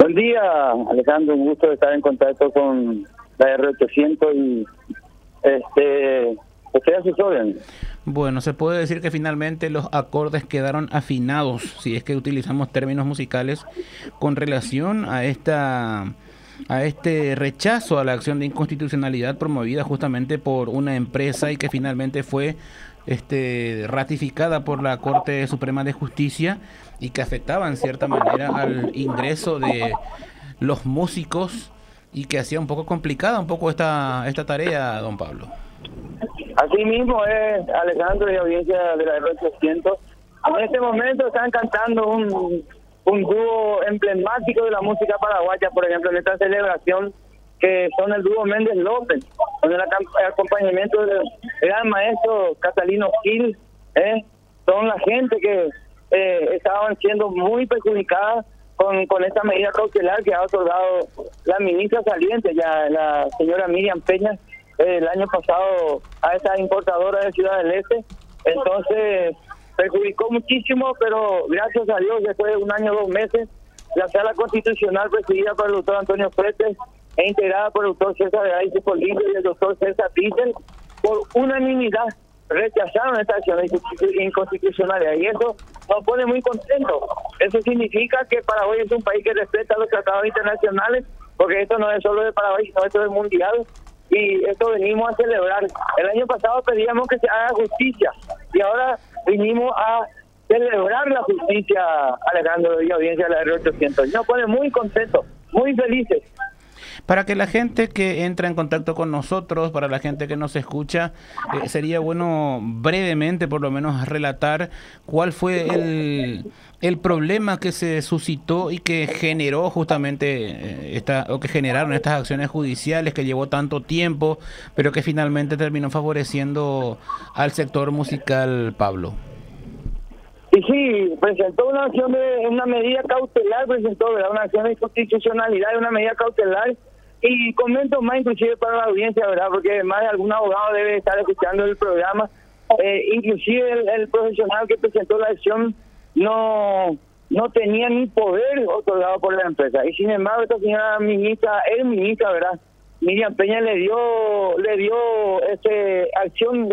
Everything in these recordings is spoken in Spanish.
Buen día, Alejandro, un gusto de estar en contacto con la R800 y estoy a sus órdenes. Bueno, se puede decir que finalmente los acordes quedaron afinados, si es que utilizamos términos musicales, con relación a este rechazo a la acción de inconstitucionalidad promovida justamente por una empresa y que finalmente fue ratificada por la Corte Suprema de Justicia y que afectaba en cierta manera al ingreso de los músicos y que hacía un poco complicada un poco esta tarea, don Pablo. Así mismo es, Alejandro y audiencia de la R800. En este momento están cantando un dúo emblemático de la música paraguaya, por ejemplo, en esta celebración, que son el dúo Méndez López, con el acompañamiento del gran maestro Catalino Gil. Son la gente que estaban siendo muy perjudicadas con esta medida cautelar que ha otorgado la ministra saliente, ya la señora Miriam Peña, el año pasado a esta importadora de Ciudad del Este. Entonces perjudicó muchísimo, pero gracias a Dios, después de un año, 2 meses, la Sala Constitucional, presidida por el doctor Antonio Fretes e integrada por el doctor César Garay Cipollino y el doctor César Diesel, por unanimidad rechazaron esta acción inconstitucional, y eso nos pone muy contentos. Eso significa que Paraguay es un país que respeta los tratados internacionales, porque esto no es solo de Paraguay, sino esto es mundial, y esto venimos a celebrar. El año pasado pedíamos que se haga justicia, y ahora vinimos a celebrar la justicia, Alejandro y audiencia de la R800. Nos pone muy contentos, muy felices. Para que la gente que entra en contacto con nosotros, para la gente que nos escucha, sería bueno brevemente por lo menos relatar cuál fue el problema que se suscitó y que generó justamente que generaron estas acciones judiciales que llevó tanto tiempo, pero que finalmente terminó favoreciendo al sector musical, Pablo. Y sí, presentó una medida cautelar, una acción de inconstitucionalidad, una medida cautelar, y comento más inclusive para la audiencia, ¿verdad? Porque más de algún abogado debe estar escuchando el programa. Inclusive el profesional que presentó la acción no tenía ni poder otorgado por la empresa, y sin embargo esta señora ministra, ¿verdad? Miriam Peña le dio acción,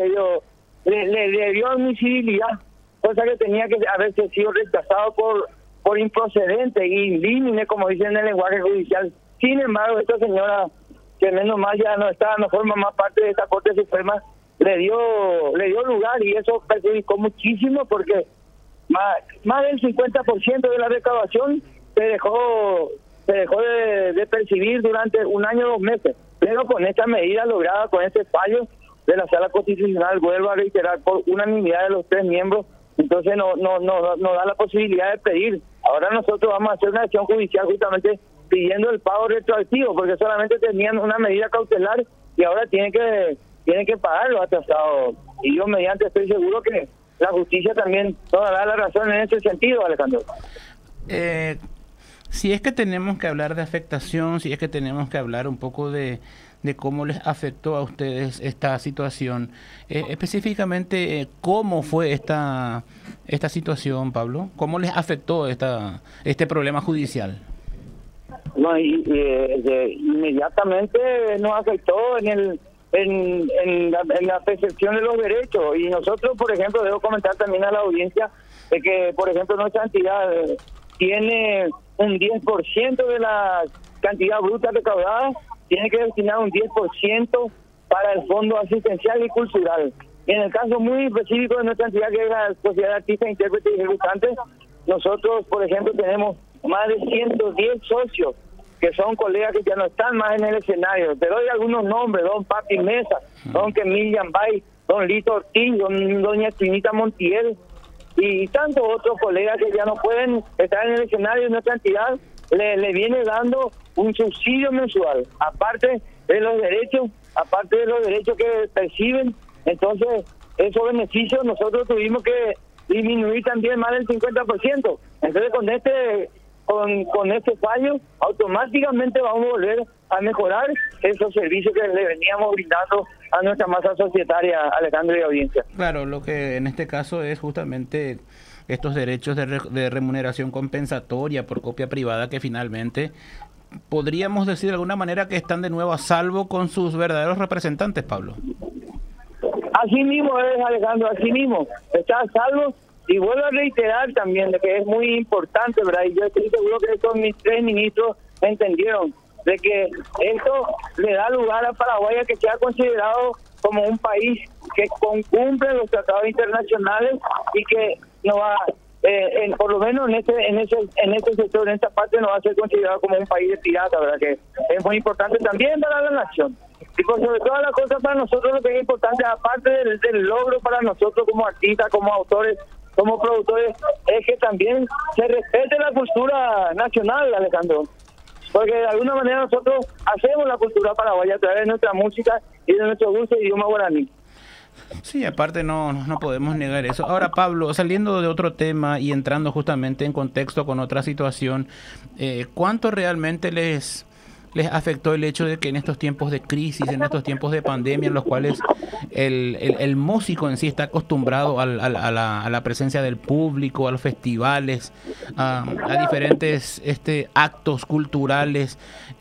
le dio admisibilidad, cosa que tenía que haberse sido rechazado por improcedente y indímine, como dicen en el lenguaje judicial. Sin embargo, esta señora, que menos mal ya no forma más parte de esta Corte Suprema, le dio lugar, y eso perjudicó muchísimo, porque más del 50% de la recaudación se dejó de percibir durante un año, 2 meses. Pero con esta medida lograda, con este fallo de la Sala Constitucional, vuelvo a reiterar, por unanimidad de los 3 miembros, entonces no da la posibilidad de pedir. Ahora nosotros vamos a hacer una acción judicial justamente pidiendo el pago retroactivo, porque solamente tenían una medida cautelar y ahora tienen que pagar los atrasados. Y yo mediante estoy seguro que la justicia también nos dará la razón en ese sentido, Alejandro. Si es que tenemos que hablar de afectación, si es que tenemos que hablar un poco de cómo les afectó a ustedes esta situación, específicamente, ¿cómo fue esta situación, Pablo? ¿Cómo les afectó este problema judicial? No, inmediatamente nos afectó en la percepción de los derechos, y nosotros, por ejemplo, debo comentar también a la audiencia de que, por ejemplo, nuestra entidad tiene un 10% de la cantidad bruta recaudada, tiene que destinar un 10% para el Fondo Asistencial y Cultural. Y en el caso muy específico de nuestra entidad, que es la Sociedad de Artistas, Intérpretes y Ejecutantes, nosotros, por ejemplo, tenemos más de 110 socios, que son colegas que ya no están más en el escenario. Te doy algunos nombres: don Papi Mesa, don Kemilian Bay, don Lito Ortiz, doña Chinita Montiel, y tantos otros colegas que ya no pueden estar en el escenario de nuestra entidad. Le viene dando un subsidio mensual, aparte de los derechos que perciben. Entonces, esos beneficios nosotros tuvimos que disminuir también más del 50%. Entonces, con este fallo, automáticamente vamos a volver a mejorar esos servicios que le veníamos brindando a nuestra masa societaria, Alejandro y audiencia. Claro, lo que en este caso es justamente estos derechos de remuneración compensatoria por copia privada que finalmente podríamos decir de alguna manera que están de nuevo a salvo con sus verdaderos representantes, Pablo. Así mismo es, Alejandro, así mismo. Está a salvo. Y vuelvo a reiterar también de que es muy importante, ¿verdad? Y yo estoy seguro que estos mis tres ministros entendieron de que esto le da lugar a Paraguay a que sea considerado como un país que cumple los tratados internacionales y que no va, por lo menos en este sector, en esta parte, no va a ser considerado como un país de pirata, ¿verdad? Que es muy importante también para la nación. Y por sobre todas las cosas, para nosotros lo que es importante, aparte del logro para nosotros como artistas, como autores, como productores, es que también se respete la cultura nacional, Alejandro. Porque de alguna manera nosotros hacemos la cultura paraguaya a través de nuestra música y de nuestro dulce idioma guaraní. Sí, aparte no podemos negar eso. Ahora, Pablo, saliendo de otro tema y entrando justamente en contexto con otra situación, ¿cuánto realmente les afectó el hecho de que en estos tiempos de crisis, en estos tiempos de pandemia, en los cuales el músico en sí está acostumbrado a la presencia del público, a los festivales, a diferentes actos culturales,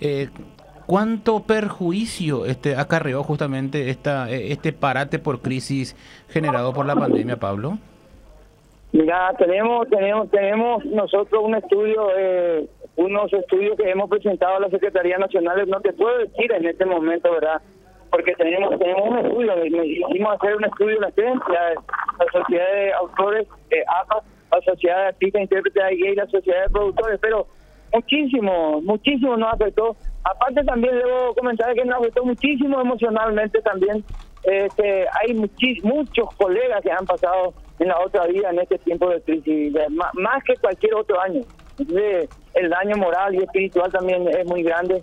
cuánto perjuicio acarreó justamente este parate por crisis generado por la pandemia, Pablo? Mira, tenemos nosotros un estudio, unos estudios que hemos presentado a la Secretaría Nacional, no te puedo decir en este momento, ¿verdad? Porque tenemos un estudio, hicimos hacer un estudio la Sociedad de Autores, APA, la Sociedad de Artistas, Intérpretes y la Sociedad de Productores, pero muchísimo nos afectó. Aparte también debo comentar que nos afectó muchísimo emocionalmente también. Hay muchos colegas que han pasado en la otra vida en este tiempo de crisis, más que cualquier otro año. Entonces, el daño moral y espiritual también es muy grande,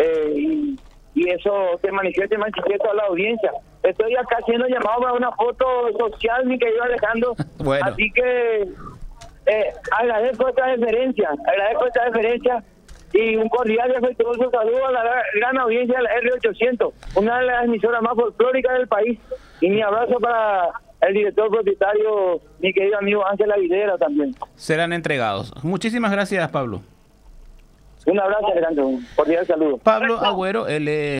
y eso se manifiesta a la audiencia. Estoy acá haciendo llamado para una foto social, mi querido Alejandro. Bueno. Así que agradezco esta deferencia y un cordial y afectuoso saludo a la gran audiencia de la R800, una de las emisoras más folclóricas del país, y mi abrazo para el director propietario, mi querido amigo Ángel Aguilera también. Serán entregados. Muchísimas gracias, Pablo. Un abrazo, Alejandro. Un cordial saludo. Pablo Agüero, él es